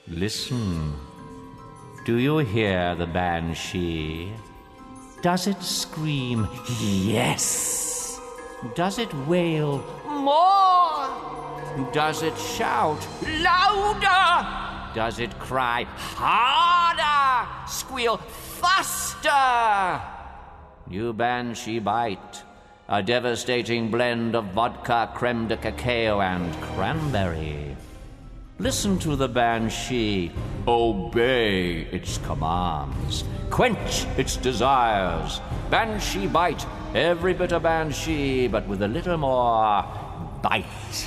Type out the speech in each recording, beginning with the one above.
Listen. Do you hear the banshee? Does it scream, yes? Does it wail, more? Does it shout, louder? Does it cry, harder? Squeal, faster? New Banshee Bite, a devastating blend of vodka, creme de cacao, and cranberry. Listen to the banshee. Obey its commands. Quench its desires. Banshee Bite. Every bit a banshee, but with a little more bite.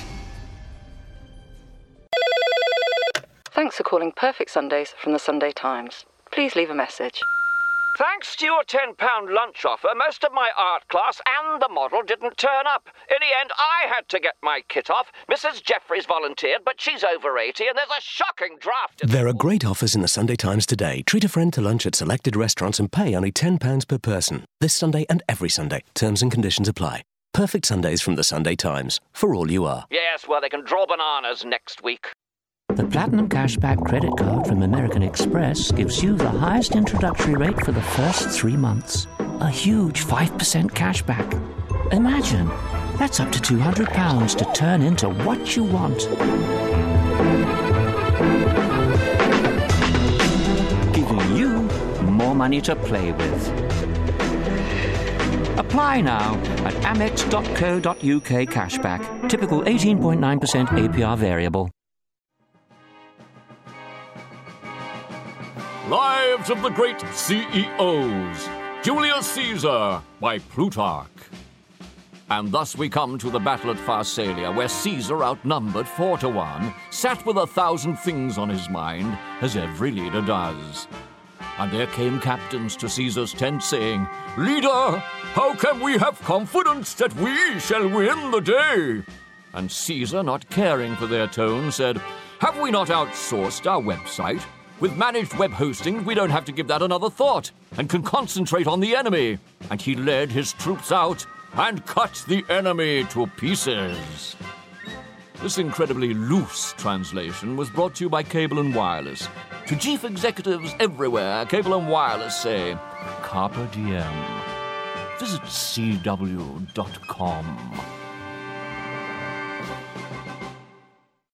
Thanks for calling Perfect Sundays from the Sunday Times. Please leave a message. Thanks to your £10 lunch offer, most of my art class and the model didn't turn up. In the end, I had to get my kit off. Mrs. Jeffries volunteered, but she's over 80 and there's a shocking draft. There are great offers in the Sunday Times today. Treat a friend to lunch at selected restaurants and pay only £10 per person. This Sunday and every Sunday. Terms and conditions apply. Perfect Sundays from the Sunday Times. For all you are. Yes, well, they can draw bananas next week. The Platinum Cashback credit card from American Express gives you the highest introductory rate for the first 3 months. A huge 5% cashback. Imagine, that's up to £200 to turn into what you want. Giving you more money to play with. Apply now at amex.co.uk cashback. Typical 18.9% APR variable. Lives of the Great CEOs, Julius Caesar by Plutarch. And thus we come to the battle at Pharsalia, where Caesar, outnumbered 4-1, sat with 1,000 things on his mind, as every leader does. And there came captains to Caesar's tent, saying, "Leader, how can we have confidence that we shall win the day?" And Caesar, not caring for their tone, said, "Have we not outsourced our website? With managed web hosting, we don't have to give that another thought and can concentrate on the enemy." And he led his troops out and cut the enemy to pieces. This incredibly loose translation was brought to you by Cable & Wireless. To chief executives everywhere, Cable & Wireless say, Carpe diem. Visit cw.com.